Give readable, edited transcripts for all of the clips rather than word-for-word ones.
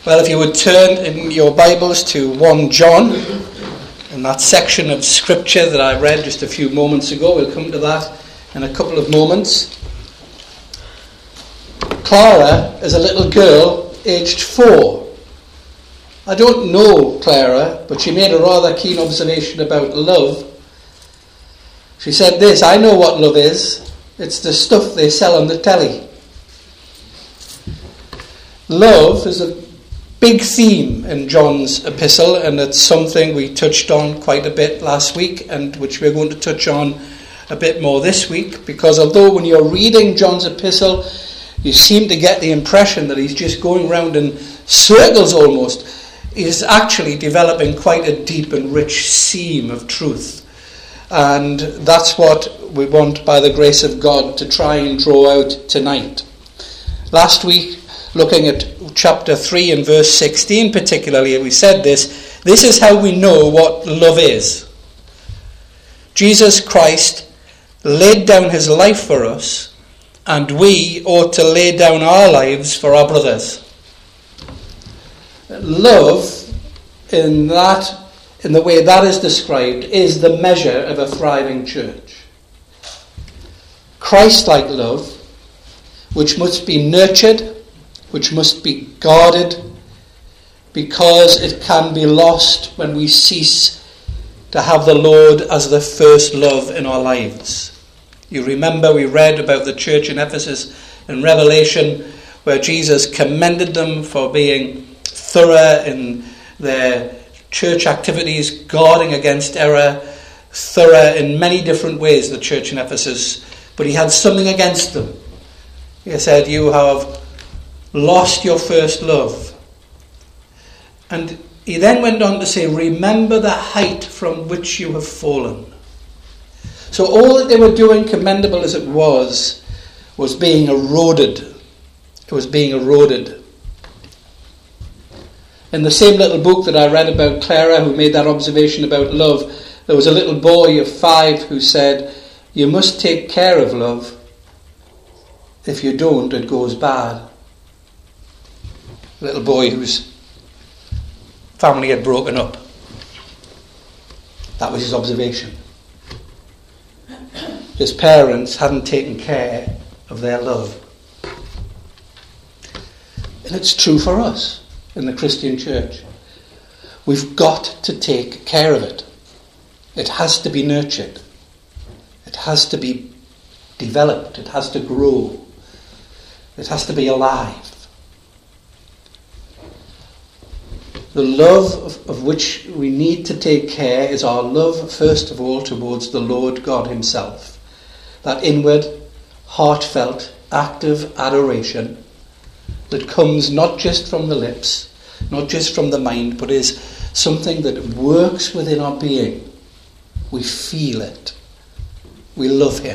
Well, if you would turn in your Bibles to 1 John, in that section of Scripture that I read just a few moments ago. We'll come to that in a couple of moments. Clara is a little girl aged 4. I don't know Clara, but she made a rather keen observation about love. She said this: "I know what love is. It's the stuff they sell on the telly." Love is a big theme in John's epistle, and it's something we touched on quite a bit last week, and which we're going to touch on a bit more this week, because although when you're reading John's epistle, you seem to get the impression that he's just going round in circles almost, he's actually developing quite a deep and rich seam of truth. And that's what we want, by the grace of God, to try and draw out tonight. Last week, looking at chapter 3 and verse 16 particularly, we said this is how we know what love is. Jesus Christ laid down his life for us, and we ought to lay down our lives for our brothers. Love, in the way that is described, is the measure of a thriving church. Christ-like love, which must be nurtured, which must be guarded, because it can be lost when we cease to have the Lord as the first love in our lives. You remember we read about the church in Ephesus in Revelation, where Jesus commended them for being thorough in their church activities, guarding against error, thorough in many different ways, the church in Ephesus. But he had something against them. He said, "You have lost your first love." And he then went on to say, "Remember the height from which you have fallen." So all that they were doing, commendable as it was being eroded. It was being eroded. In the same little book that I read about Clara, who made that observation about love, there was a little boy of 5 who said, "You must take care of love. If you don't, it goes bad." A little boy whose family had broken up. That was his observation. His parents hadn't taken care of their love. And it's true for us in the Christian church. We've got to take care of it. It has to be nurtured. It has to be developed. It has to grow. It has to be alive. The love of which we need to take care is our love, first of all, towards the Lord God himself. That inward, heartfelt, active adoration that comes not just from the lips, not just from the mind, but is something that works within our being. We feel it. We love him.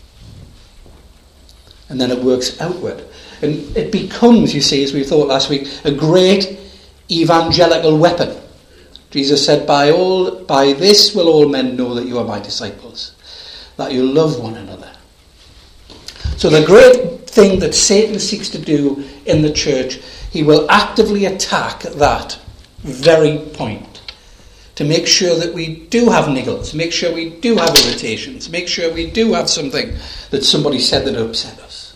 And then it works outward. And it becomes, you see, as we thought last week, a great evangelical weapon. Jesus said, by this will all men know that you are my disciples, that you love one another. So the great thing that Satan seeks to do in the church, he will actively attack that very point, to make sure that we do have niggles, make sure we do have irritations, make sure we do have something that somebody said that upset us.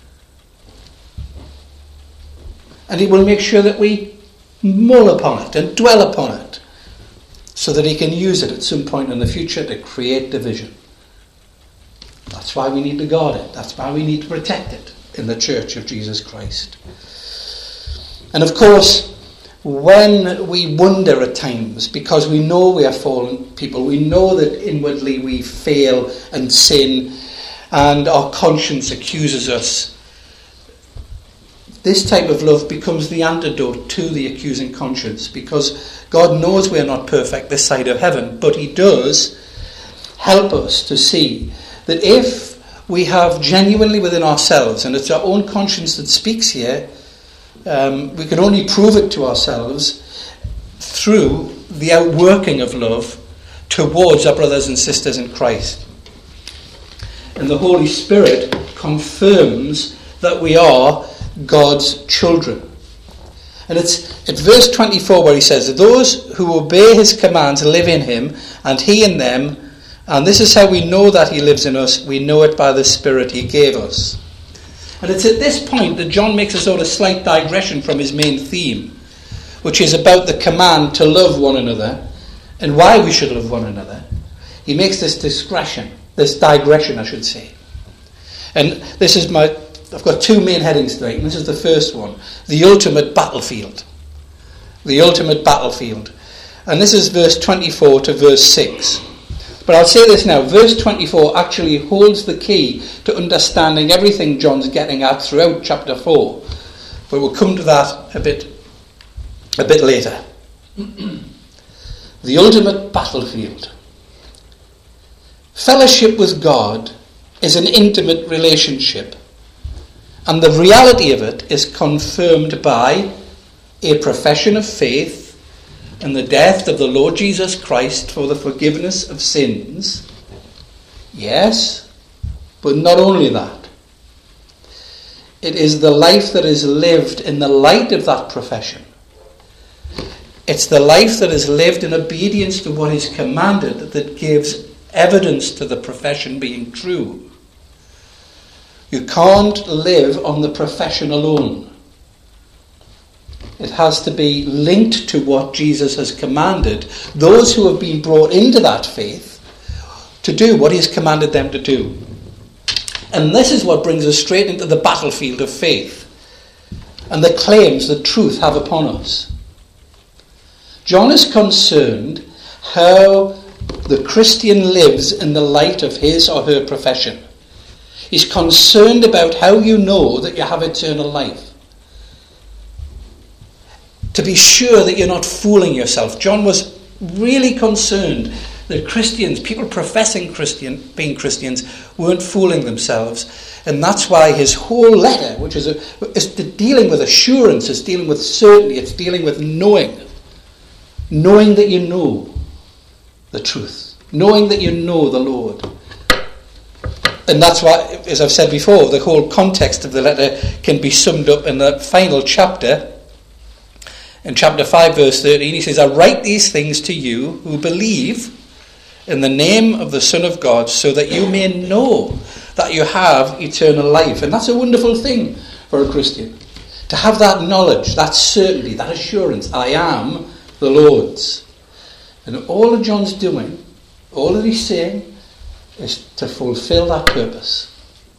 And he will make sure that we mull upon it and dwell upon it, so that he can use it at some point in the future to create division. That's why we need to guard it. That's why we need to protect it in the church of Jesus Christ. And of course, when we wonder at times, because we know we are fallen people, we know that inwardly we fail and sin, and our conscience accuses us, this type of love becomes the antidote to the accusing conscience, because God knows we're not perfect this side of heaven, but he does help us to see that if we have genuinely within ourselves, and it's our own conscience that speaks here, we can only prove it to ourselves through the outworking of love towards our brothers and sisters in Christ. And the Holy Spirit confirms that we are God's children. And it's at verse 24 where he says, those who obey his commands live in him, and he in them. And this is how we know that he lives in us. We know it by the Spirit he gave us. And it's at this point that John makes a sort of slight digression from his main theme, which is about the command to love one another and why we should love one another. He makes this digression, I should say. And this is I've got two main headings tonight, and this is the first one, the ultimate battlefield. The ultimate battlefield. And this is verse 24 to verse 6. But I'll say this now, verse 24 actually holds the key to understanding everything John's getting at throughout chapter 4. But we'll come to that a bit later. The ultimate battlefield. Fellowship with God is an intimate relationship, and the reality of it is confirmed by a profession of faith and the death of the Lord Jesus Christ for the forgiveness of sins. Yes, but not only that. It is the life that is lived in the light of that profession. It's the life that is lived in obedience to what is commanded that gives evidence to the profession being true. You can't live on the profession alone. It has to be linked to what Jesus has commanded those who have been brought into that faith to do what he has commanded them to do. And this is what brings us straight into the battlefield of faith and the claims that truth have upon us. John is concerned how the Christian lives in the light of his or her profession. He's concerned about how you know that you have eternal life. To be sure that you're not fooling yourself. John was really concerned that Christians, people professing being Christians, weren't fooling themselves. And that's why his whole letter, which is dealing with assurance, is dealing with certainty, it's dealing with knowing. Knowing that you know the truth. Knowing that you know the Lord. And that's why, as I've said before, the whole context of the letter can be summed up in the final chapter. In chapter 5, verse 13, he says, I write these things to you who believe in the name of the Son of God, so that you may know that you have eternal life. And that's a wonderful thing for a Christian. To have that knowledge, that certainty, that assurance, I am the Lord's. And all that John's doing, all that he's saying, is to fulfill that purpose.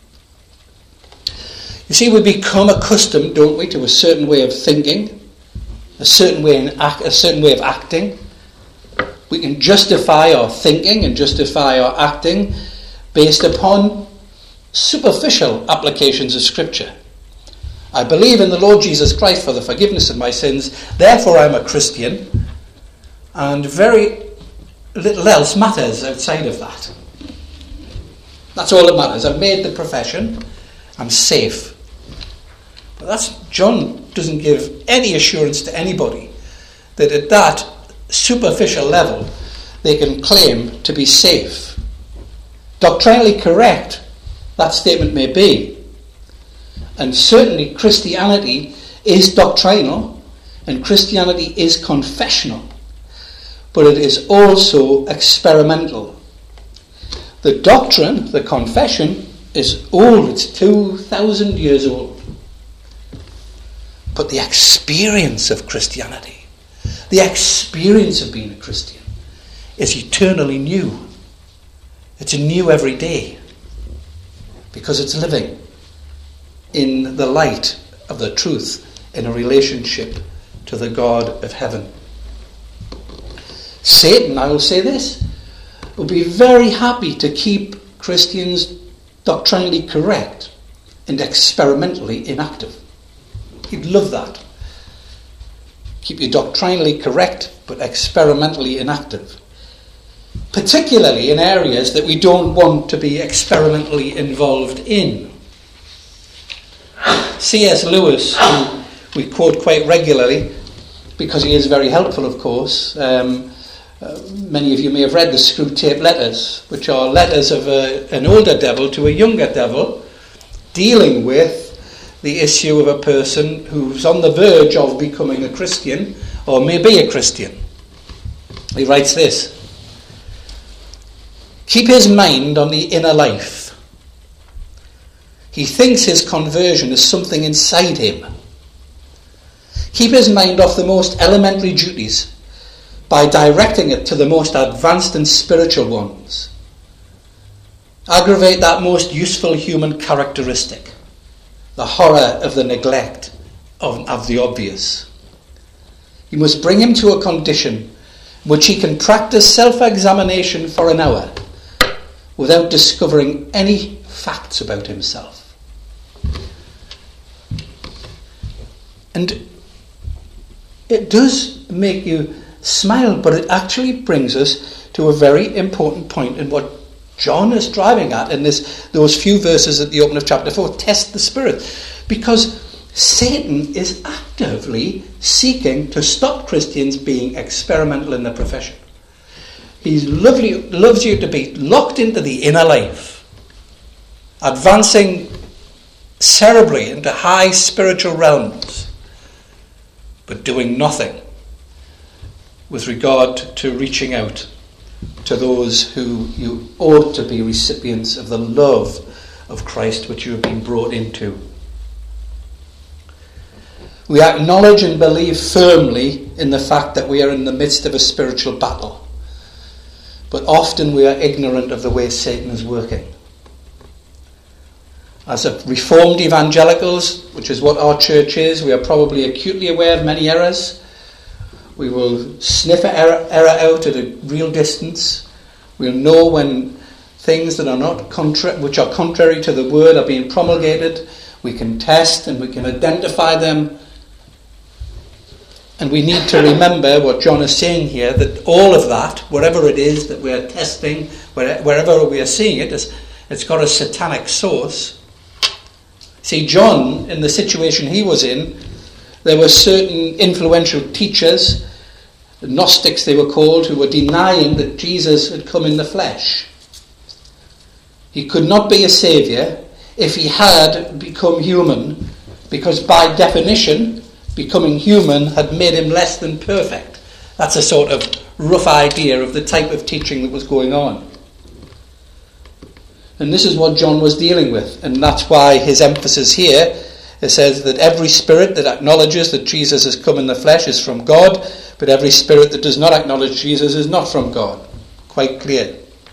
You see, we become accustomed, don't we, to a certain way of thinking, a certain way of acting. We can justify our thinking and justify our acting based upon superficial applications of Scripture. I believe in the Lord Jesus Christ for the forgiveness of my sins, therefore I'm a Christian, and very little else matters outside of that. That's all that matters. I've made the profession, I'm safe. But John doesn't give any assurance to anybody that at that superficial level they can claim to be safe. Doctrinally correct, that statement may be. And certainly Christianity is doctrinal and Christianity is confessional. But it is also experimental. The doctrine, the confession, is old. It's 2,000 years old. But the experience of Christianity, the experience of being a Christian, is eternally new. It's new every day. Because it's living in the light of the truth in a relationship to the God of heaven. Satan, I will say this, will be very happy to keep Christians doctrinally correct and experimentally inactive. He'd love that. Keep you doctrinally correct but experimentally inactive. Particularly in areas that we don't want to be experimentally involved in. C.S. Lewis, who we quote quite regularly, because he is very helpful, of course. Many of you may have read the Screwtape Letters, which are letters of an older devil to a younger devil, dealing with the issue of a person who's on the verge of becoming a Christian or may be a Christian. He writes this: keep his mind on the inner life. He thinks his conversion is something inside him. Keep his mind off the most elementary duties by directing it to the most advanced and spiritual ones. Aggravate that most useful human characteristic, the horror of the neglect of the obvious. You must bring him to a condition in which he can practice self-examination for an hour without discovering any facts about himself. And it does make you smile, but it actually brings us to a very important point in what John is driving at in those few verses at the open of chapter 4. Test the Spirit. Because Satan is actively seeking to stop Christians being experimental in their profession. He loves you to be locked into the inner life, advancing cerebrally into high spiritual realms, but doing nothing with regard to reaching out to those who you ought to be recipients of the love of Christ which you have been brought into. We acknowledge and believe firmly in the fact that we are in the midst of a spiritual battle, but often we are ignorant of the way Satan is working. As a Reformed evangelicals, which is what our church is, we are probably acutely aware of many errors. We will sniff an error out at a real distance. We'll know when things that are not which are contrary to the word are being promulgated. We can test and we can identify them. And we need to remember what John is saying here, that all of that, whatever it is that we are testing, wherever we are seeing it, it's got a satanic source. See, John, in the situation he was in, there were certain influential teachers, the Gnostics they were called, who were denying that Jesus had come in the flesh. He could not be a saviour if he had become human, because by definition, becoming human had made him less than perfect. That's a sort of rough idea of the type of teaching that was going on. And this is what John was dealing with, and that's why his emphasis here, it says that every spirit that acknowledges that Jesus has come in the flesh is from God, but every spirit that does not acknowledge Jesus is not from God. Quite clear.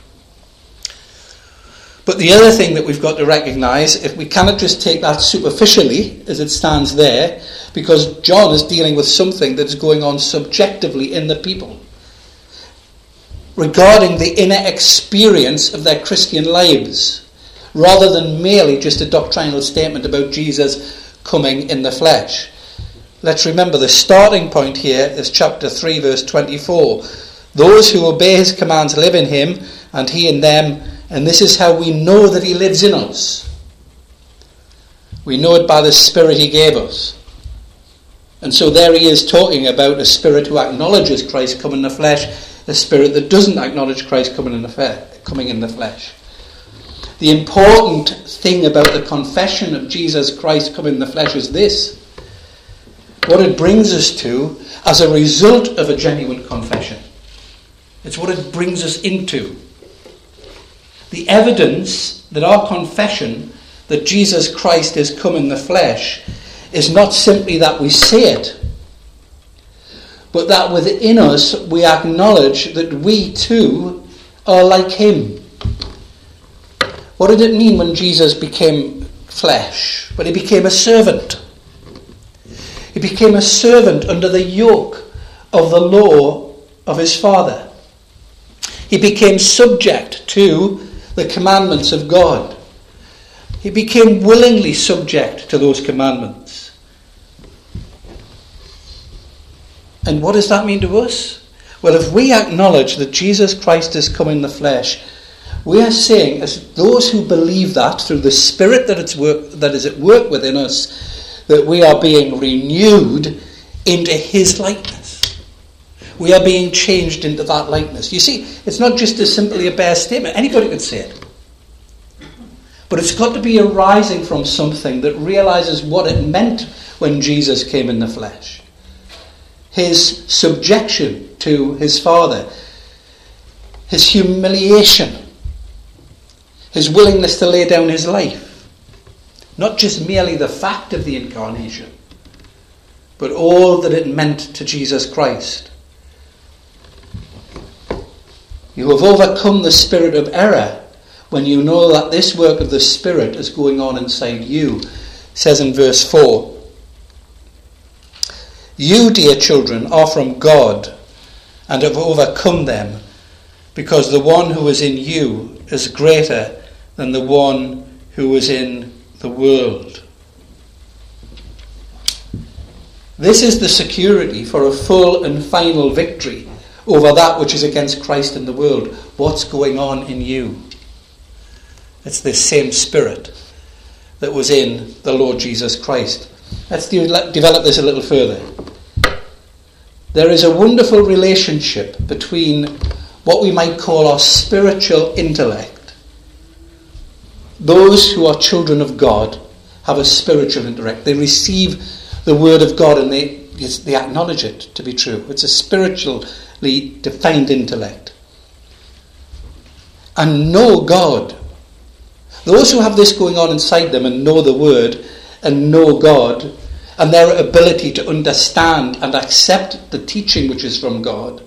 But the other thing that we've got to recognise, if we cannot just take that superficially as it stands there, because John is dealing with something that is going on subjectively in the people, regarding the inner experience of their Christian lives, rather than merely just a doctrinal statement about Jesus coming in the flesh. Let's remember the starting point here is chapter 3 verse 24. Those who obey his commands live in him and he in them, and this is how we know that he lives in us. We know it by the Spirit he gave us. And so there he is talking about a spirit who acknowledges Christ coming in the flesh, a spirit that doesn't acknowledge Christ coming in the flesh. The important thing about the confession of Jesus Christ coming in the flesh is this. What it brings us to as a result of a genuine confession. It's what it brings us into. The evidence that our confession that Jesus Christ is come in the flesh is not simply that we say it, but that within us we acknowledge that we too are like him. What did it mean when Jesus became flesh? When he became a servant. He became a servant under the yoke of the law of his Father. He became subject to the commandments of God. He became willingly subject to those commandments. And what does that mean to us? Well, if we acknowledge that Jesus Christ has come in the flesh, we are saying, as those who believe that through the Spirit that is at work within us, that we are being renewed into his likeness. We are being changed into that likeness. You see, it's not just as simply a bare statement. Anybody could say it. But it's got to be arising from something that realizes what it meant when Jesus came in the flesh. His subjection to his Father, his humiliation, his willingness to lay down his life. Not just merely the fact of the incarnation, but all that it meant to Jesus Christ. You have overcome the spirit of error when you know that this work of the Spirit is going on inside you. It says in verse 4, you, dear children, are from God and have overcome them, because the one who is in you is greater than the one who is in the world. This is the security for a full and final victory over that which is against Christ in the world. What's going on in you? It's this same Spirit that was in the Lord Jesus Christ. Let's develop this a little further. There is a wonderful relationship between what we might call our spiritual intellect. Those who are children of God have a spiritual intellect. They receive the Word of God and they acknowledge it to be true. It's a spiritually defined intellect. And know God. Those who have this going on inside them and know the Word and know God and their ability to understand and accept the teaching which is from God.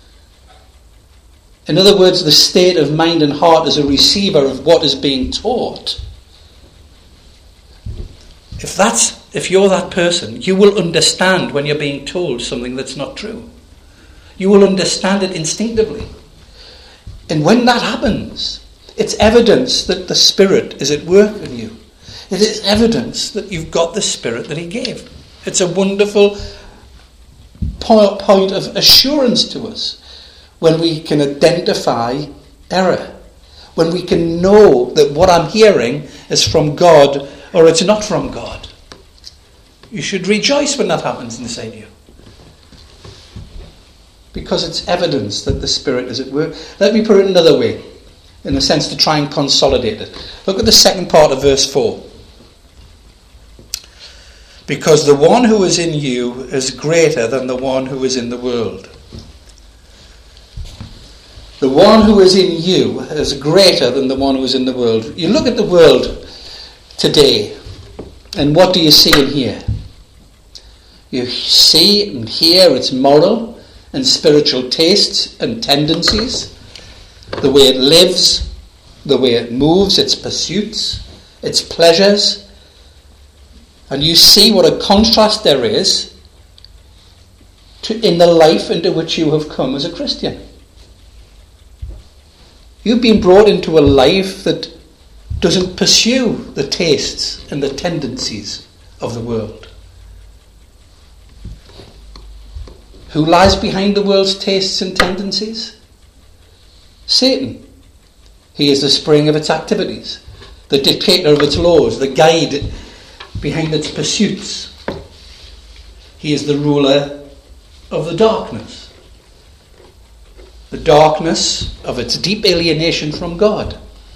In other words, the state of mind and heart as a receiver of what is being taught. If you're that person, you will understand when you're being told something that's not true. You will understand it instinctively. And when that happens, it's evidence that the Spirit is at work in you. It is evidence that you've got the Spirit that He gave. It's a wonderful point of assurance to us when we can identify error. When we can know that what I'm hearing is from God or it's not from God. You should rejoice when that happens inside you. Because it's evidence that the Spirit is at work. Let me put it another way, in a sense to try and consolidate it. Look at the second part of verse 4. Because the one who is in you is greater than the one who is in the world. The one who is in you is greater than the one who is in the world. You look at the world today, and what do you see and hear? You see and hear its moral and spiritual tastes and tendencies, the way it lives, the way it moves, its pursuits, its pleasures. And you see what a contrast there is in the life into which you have come as a Christian. You've been brought into a life that doesn't pursue the tastes and the tendencies of the world. Who lies behind the world's tastes and tendencies? Satan. He is the spring of its activities, the dictator of its laws, the guide behind its pursuits. He is the ruler of the darkness of its deep alienation from God.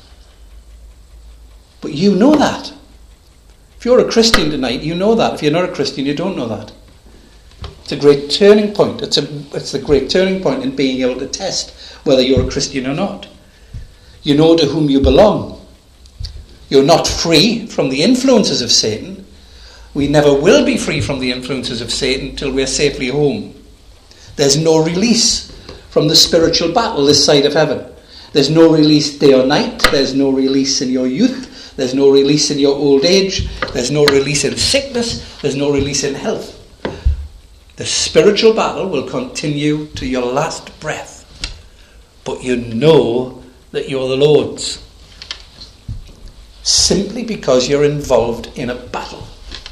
But you know that. If you're a Christian tonight, you know that. If you're not a Christian, you don't know that. It's a great turning point. It's the great turning point in being able to test whether you're a Christian or not. You know to whom you belong. You're not free from the influences of Satan. We never will be free from the influences of Satan until we're safely home. There's no release from the spiritual battle this side of heaven. There's no release day or night. There's no release in your youth. There's no release in your old age. There's no release in sickness. There's no release in health. The spiritual battle will continue to your last breath. But you know that you're the Lord's. Simply because you're involved in a battle.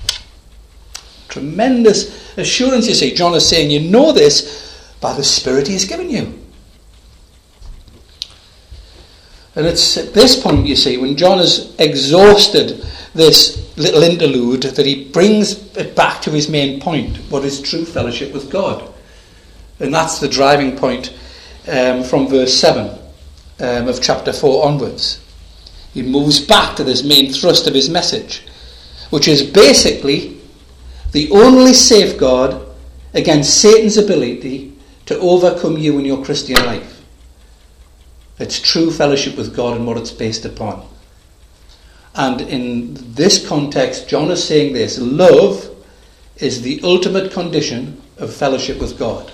Tremendous assurance, you see. John is saying you know this by the Spirit He's given you. And it's at this point, you see, when John has exhausted this little interlude, that he brings it back to his main point, what is true fellowship with God. And that's the driving point from verse 7 of chapter 4 onwards. He moves back to this main thrust of his message, which is basically the only safeguard against Satan's ability to overcome you in your Christian life. It's true fellowship with God and what it's based upon. And in this context, John is saying this: love is the ultimate condition of fellowship with God.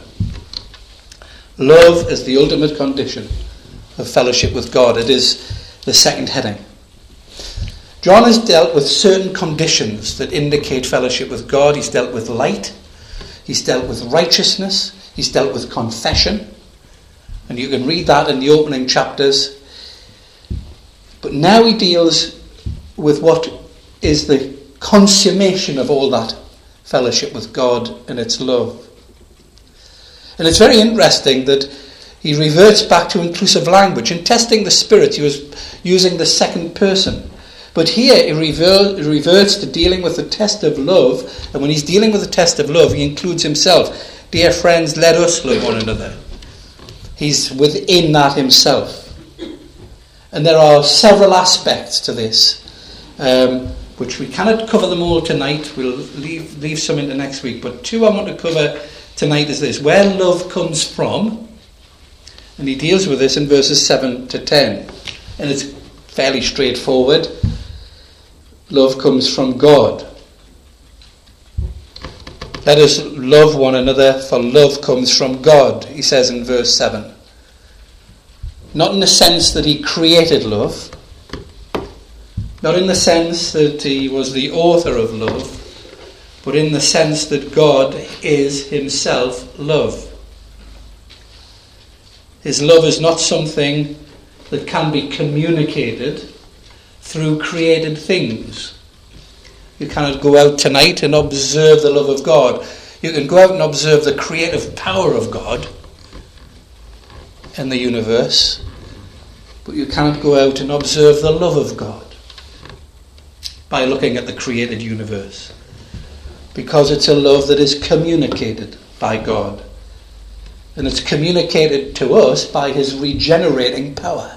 Love is the ultimate condition of fellowship with God. It is the second heading. John has dealt with certain conditions that indicate fellowship with God. He's dealt with light. He's dealt with righteousness. He's dealt with confession. And you can read that in the opening chapters. But now he deals with what is the consummation of all that fellowship with God and its love. And it's very interesting that he reverts back to inclusive language. In testing the Spirit, he was using the second person. But here he reverts to dealing with the test of love. And when he's dealing with the test of love, he includes himself. Dear friends, let us love one another. He's within that himself. And there are several aspects to this, which we cannot cover them all tonight. We'll leave some into next week. But two I want to cover tonight is this: where love comes from. And he deals with this in verses 7 to 10. And it's fairly straightforward. Love comes from God. Let us love one another, for love comes from God, he says in verse 7. Not in the sense that he created love, not in the sense that he was the author of love, but in the sense that God is himself love. His love is not something that can be communicated through created things. You cannot go out tonight and observe the love of God. You can go out and observe the creative power of God in the universe, but you cannot go out and observe the love of God by looking at the created universe, because it's a love that is communicated by God, and it's communicated to us by his regenerating power.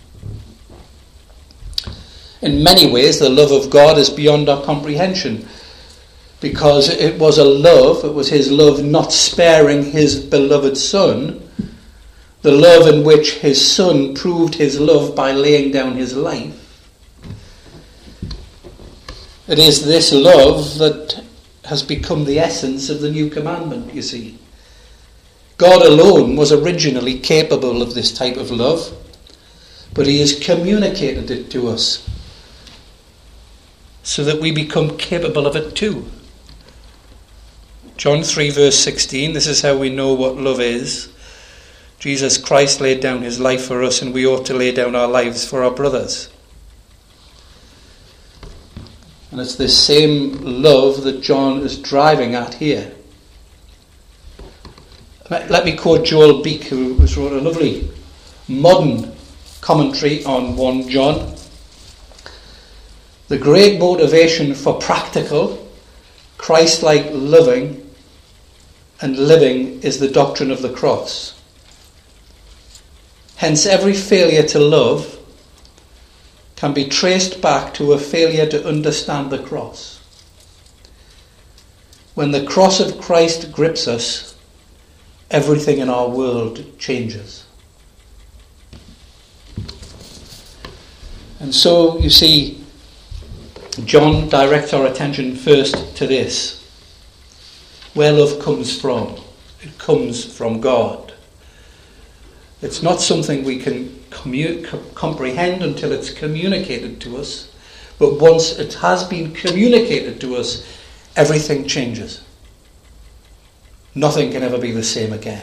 In many ways, the love of God is beyond our comprehension, because it was his love not sparing his beloved Son, the love in which his Son proved his love by laying down his life. It is this love that has become the essence of the new commandment, you see. God alone was originally capable of this type of love, but he has communicated it to us so that we become capable of it too. John 3 verse 16, this is how we know what love is. Jesus Christ laid down his life for us, and we ought to lay down our lives for our brothers. And it's this same love that John is driving at here. Let me quote Joel Beek, who wrote a lovely modern commentary on 1 John. The great motivation for practical, Christ-like loving and living is the doctrine of the cross. Hence, every failure to love can be traced back to a failure to understand the cross. When the cross of Christ grips us, everything in our world changes. And so, you see, John directs our attention first to this. Where love comes from. It comes from God. It's not something we can comprehend until it's communicated to us. But once it has been communicated to us, everything changes. Nothing can ever be the same again.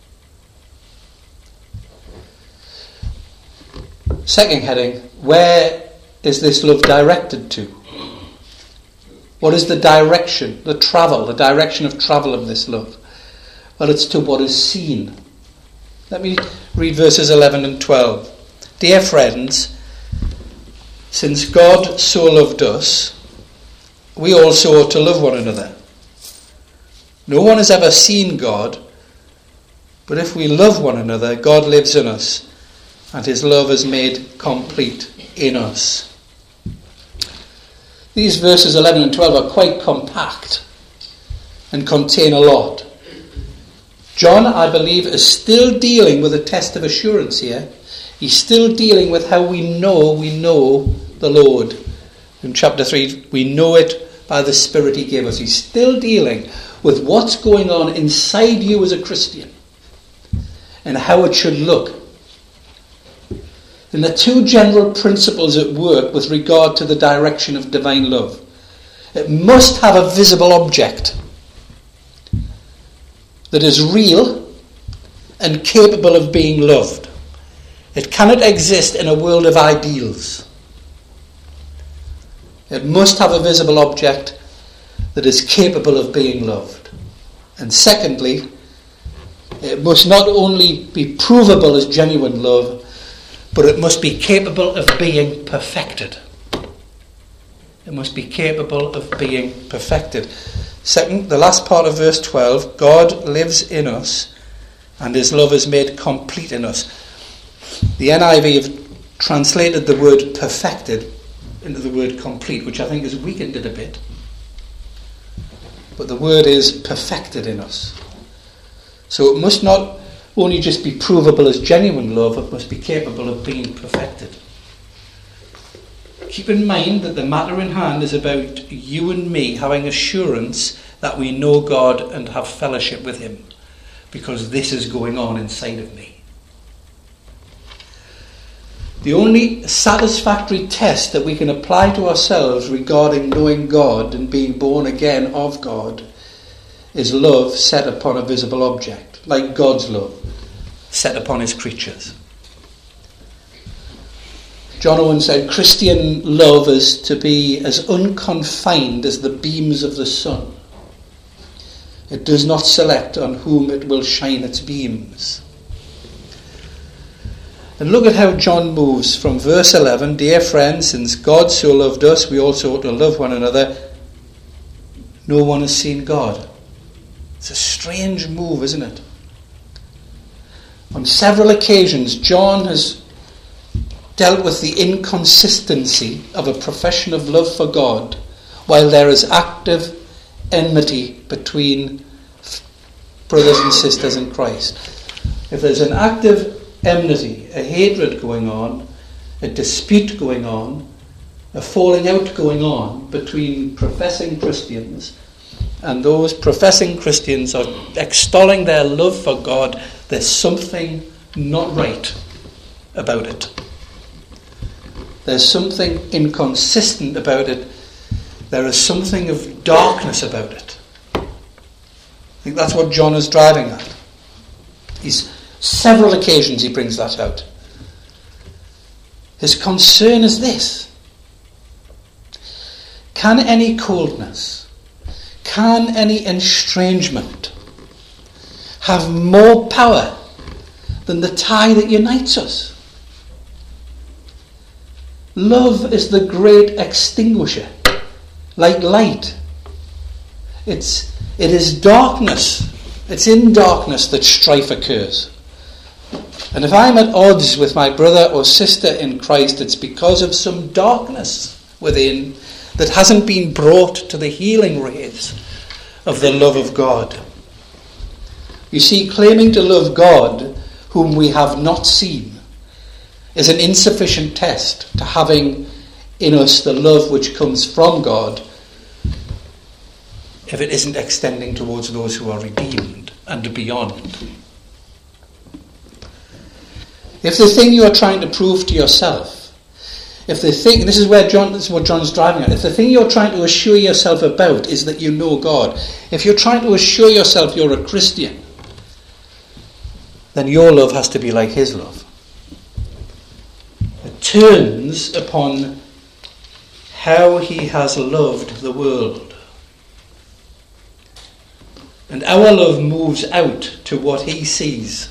Second heading, where is this love directed to? What is the direction, the direction of travel of this love? Well, it's to what is seen. Let me read verses 11 and 12. Dear friends, since God so loved us, we also ought to love one another. No one has ever seen God, but if we love one another, God lives in us, and his love is made complete in us. These verses 11 and 12 are quite compact and contain a lot. John, I believe, is still dealing with a test of assurance here. He's still dealing with how we know the Lord. In chapter 3, we know it by the Spirit he gave us. He's still dealing with what's going on inside you as a Christian and how it should look. And the two general principles at work with regard to the direction of divine love. It must have a visible object that is real and capable of being loved. It cannot exist in a world of ideals. It must have a visible object that is capable of being loved. And secondly, it must not only be provable as genuine love, but it must be capable of being perfected. It must be capable of being perfected. Second, the last part of verse 12, God lives in us and his love is made complete in us. The NIV have translated the word perfected into the word complete, which I think has weakened it a bit. But the word is perfected in us. So it must not only just be provable as genuine love, it must be capable of being perfected. Keep in mind that the matter in hand is about you and me having assurance that we know God and have fellowship with him, because this is going on inside of me. The only satisfactory test that we can apply to ourselves regarding knowing God and being born again of God is love set upon a visible object, like God's love set upon his creatures. John Owen said, Christian love is to be as unconfined as the beams of the sun. It does not select on whom it will shine its beams. And look at how John moves from verse 11, dear friends, since God so loved us, we also ought to love one another. No one has seen God. It's a strange move, isn't it? On several occasions, John has dealt with the inconsistency of a profession of love for God while there is active enmity between brothers and sisters in Christ. If there's an active enmity, a hatred going on, a dispute going on, a falling out going on between professing Christians, and those professing Christians are extolling their love for God, there's something not right about it. There's something inconsistent about it. There is something of darkness about it. I think that's what John is driving at. Several occasions he brings that out. His concern is this. Can any coldness, can any estrangement have more power than the tie that unites us? Love is the great extinguisher, like light. It is darkness. It's in darkness that strife occurs. And if I'm at odds with my brother or sister in Christ, it's because of some darkness within that hasn't been brought to the healing rays of the love of God. You see, claiming to love God, whom we have not seen, is an insufficient test to having in us the love which comes from God if it isn't extending towards those who are redeemed and beyond. If the thing you are trying to prove to yourself, this is what John's driving at, if the thing you're trying to assure yourself about is that you know God, if you're trying to assure yourself you're a Christian, then your love has to be like his love. It turns upon how he has loved the world. And our love moves out to what he sees.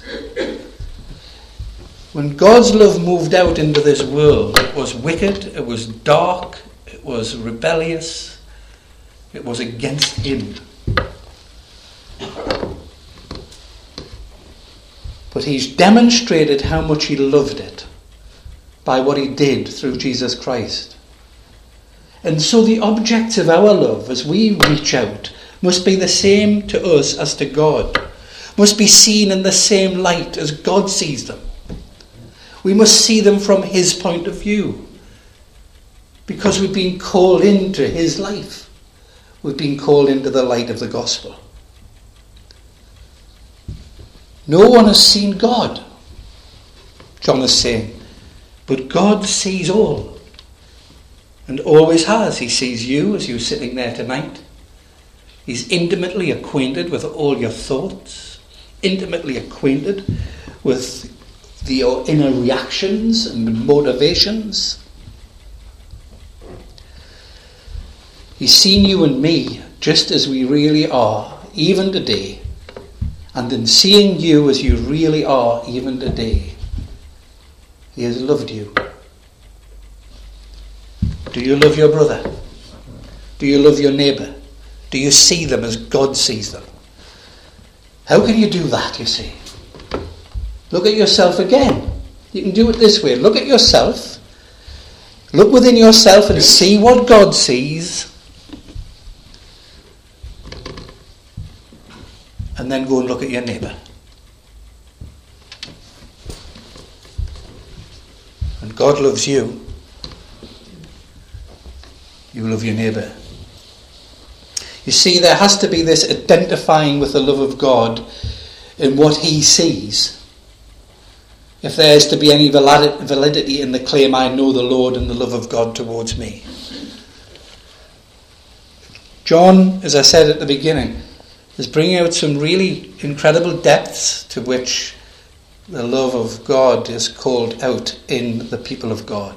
When God's love moved out into this world, it was wicked, it was dark, it was rebellious, it was against him. But he's demonstrated how much he loved it by what he did through Jesus Christ. And so the object of our love as we reach out must be the same to us as to God, must be seen in the same light as God sees them. We must see them from his point of view, because we've been called into his life. We've been called into the light of the gospel. No one has seen God, John is saying, but God sees all, and always has. He sees you as you're sitting there tonight. He's intimately acquainted with all your thoughts, intimately acquainted with your inner reactions and motivations. He's seen you and me just as we really are, even today. And in seeing you as you really are, even today, he has loved you. Do you love your brother? Do you love your neighbour? Do you see them as God sees them? How can you do that, you see? Look at yourself again. You can do it this way. Look at yourself. Look within yourself and see what God sees. And then go and look at your neighbour. And God loves you. You love your neighbour. You see, there has to be this identifying with the love of God in what he sees. If there is to be any validity in the claim, I know the Lord and the love of God towards me. John, as I said at the beginning, is bringing out some really incredible depths to which the love of God is called out in the people of God.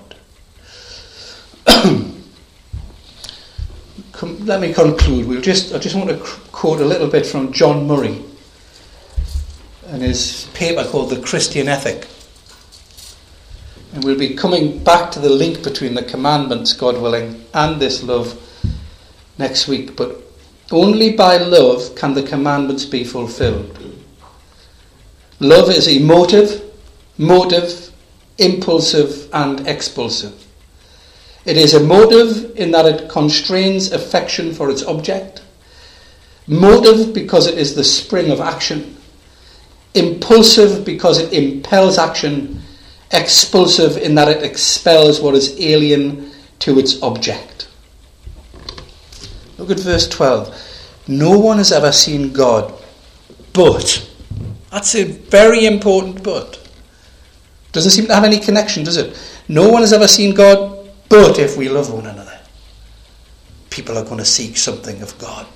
Let me conclude. I just want to quote a little bit from John Murray and his paper called The Christian Ethic. And we'll be coming back to the link between the commandments, God willing, and this love next week. But only by love can the commandments be fulfilled. Love is emotive, motive, impulsive, and expulsive. It is emotive in that it constrains affection for its object. Motive because it is the spring of action. Impulsive because it impels action. Expulsive in that it expels what is alien to its object. Look at verse 12. No one has ever seen God, but. That's a very important but. Doesn't seem to have any connection, does it? No one has ever seen God, but if we love one another, people are going to seek something of God.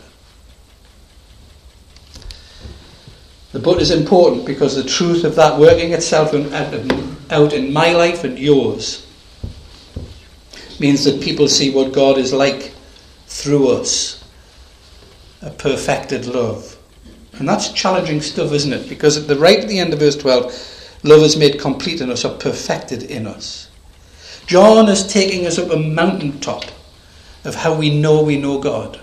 The but is important because the truth of that working itself out in my life and yours means that people see what God is like through us. A perfected love. And that's challenging stuff, isn't it? Because at the end of verse 12, love is made complete in us or perfected in us. John is taking us up a mountaintop of how we know God.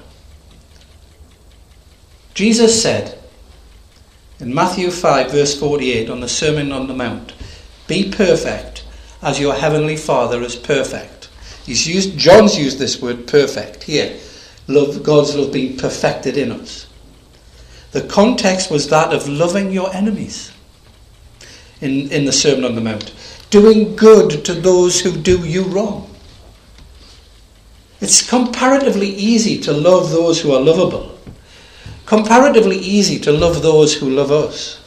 Jesus said in Matthew 5 verse 48 on the Sermon on the Mount, be perfect as your heavenly Father is perfect. John's used this word perfect here. God's love being perfected in us. The context was that of loving your enemies in the Sermon on the Mount. Doing good to those who do you wrong. It's comparatively easy to love those who are lovable. Comparatively easy to love those who love us.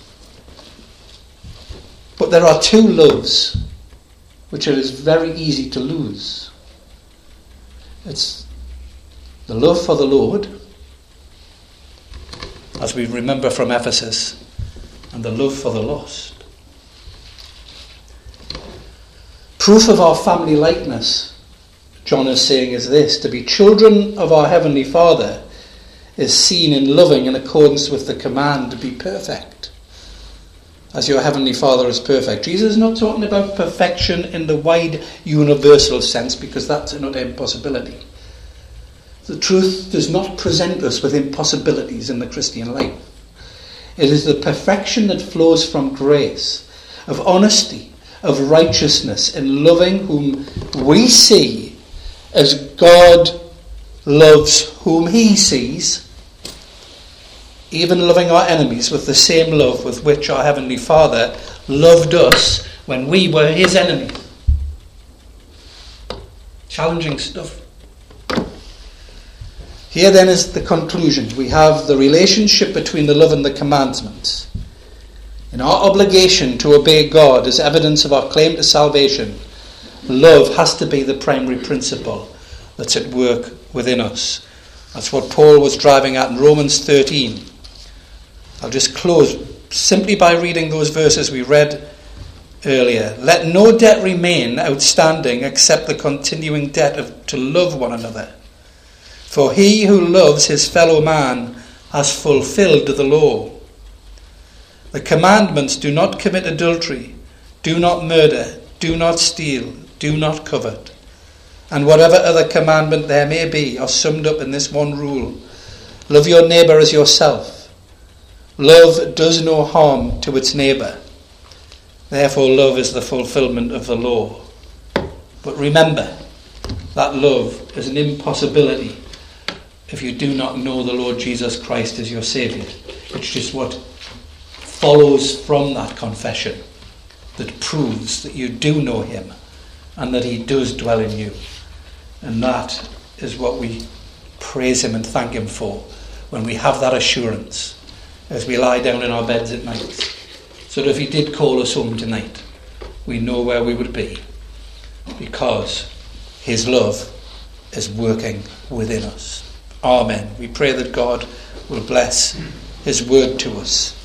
But there are two loves which it is very easy to lose. It's the love for the Lord, as we remember from Ephesus, and the love for the lost. Proof of our family likeness, John is saying, is this: to be children of our Heavenly Father is seen in loving in accordance with the command to be perfect, as your Heavenly Father is perfect. Jesus is not talking about perfection in the wide universal sense, because that's an utter impossibility. The truth does not present us with impossibilities in the Christian life. It is the perfection that flows from grace, of honesty, of righteousness in loving whom we see as God loves whom he sees, even loving our enemies with the same love with which our Heavenly Father loved us when we were his enemies. Challenging stuff. Here then is the conclusion. We have the relationship between the love and the commandments. In our obligation to obey God as evidence of our claim to salvation, love has to be the primary principle that's at work within us. That's what Paul was driving at in Romans 13. I'll just close simply by reading those verses we read earlier. Let no debt remain outstanding except the continuing debt to love one another. For he who loves his fellow man has fulfilled the law. The commandments: do not commit adultery, do not murder, do not steal, do not covet, and whatever other commandment there may be, are summed up in this one rule: love your neighbour as yourself. Love does no harm to its neighbour. Therefore, love is the fulfilment of the law. But remember, that love is an impossibility if you do not know the Lord Jesus Christ as your Saviour. It's just what follows from that confession that proves that you do know him and that he does dwell in you. And that is what we praise him and thank him for when we have that assurance as we lie down in our beds at night. So that if he did call us home tonight, we know where we would be, because his love is working within us. Amen. We pray that God will bless his word to us